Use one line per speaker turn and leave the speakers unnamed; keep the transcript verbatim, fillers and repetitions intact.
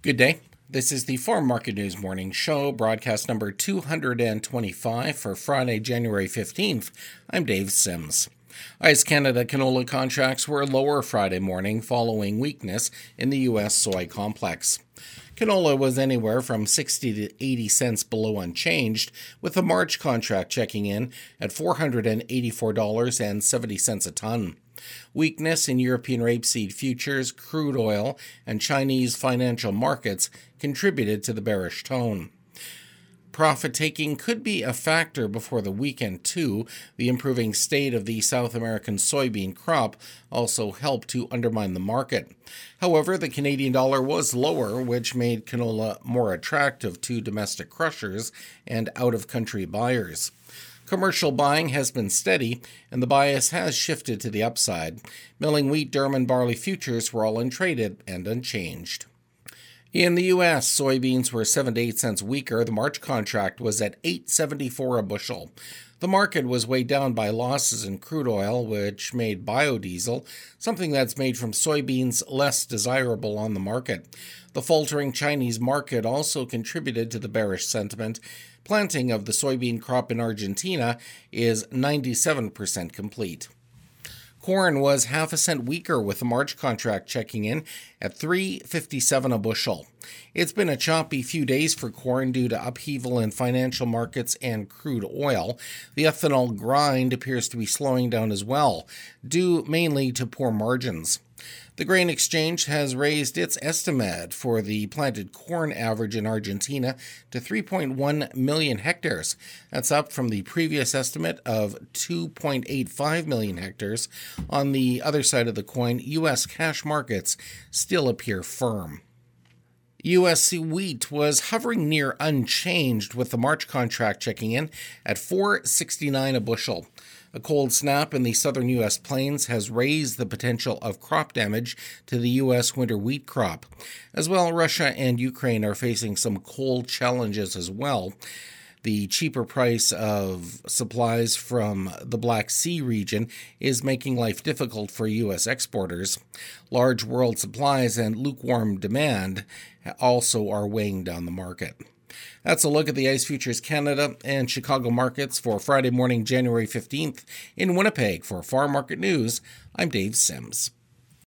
Good day. This is the Farm Market News Morning Show, broadcast number two hundred twenty-five for Friday, January fifteenth. I'm Dave Sims. Ice Canada canola contracts were lower Friday morning following weakness in the U S soy complex. Canola was anywhere from sixty to eighty cents below unchanged, with the March contract checking in at four hundred eighty-four dollars and seventy cents a ton. Weakness in European rapeseed futures, crude oil, and Chinese financial markets contributed to the bearish tone. Profit-taking could be a factor before the weekend, too. The improving state of the South American soybean crop also helped to undermine the market. However, the Canadian dollar was lower, which made canola more attractive to domestic crushers and out-of-country buyers. Commercial buying has been steady, and the bias has shifted to the upside. Milling wheat, durum, and barley futures were all untraded and unchanged. In the U S, soybeans were seven to eight cents weaker. The March contract was at eight seventy-four a bushel. The market was weighed down by losses in crude oil, which made biodiesel, something that's made from soybeans, less desirable on the market. The faltering Chinese market also contributed to the bearish sentiment. Planting of the soybean crop in Argentina is ninety-seven percent complete. Corn was half a cent weaker, with the March contract checking in at three fifty-seven a bushel. It's been a choppy few days for corn due to upheaval in financial markets and crude oil. The ethanol grind appears to be slowing down as well, due mainly to poor margins. The Grain Exchange has raised its estimate for the planted corn average in Argentina to three point one million hectares. That's up from the previous estimate of two point eight five million hectares. On the other side of the coin, U S cash markets still appear firm. U S wheat was hovering near unchanged, with the March contract checking in at four sixty-nine a bushel. A cold snap in the southern U S plains has raised the potential of crop damage to the U S winter wheat crop. As well, Russia and Ukraine are facing some cold challenges as well. The cheaper price of supplies from the Black Sea region is making life difficult for U S exporters. Large world supplies and lukewarm demand also are weighing down the market. That's a look at the ICE Futures Canada and Chicago markets for Friday morning, January fifteenth. In Winnipeg, for Farm Market News, I'm Dave Sims.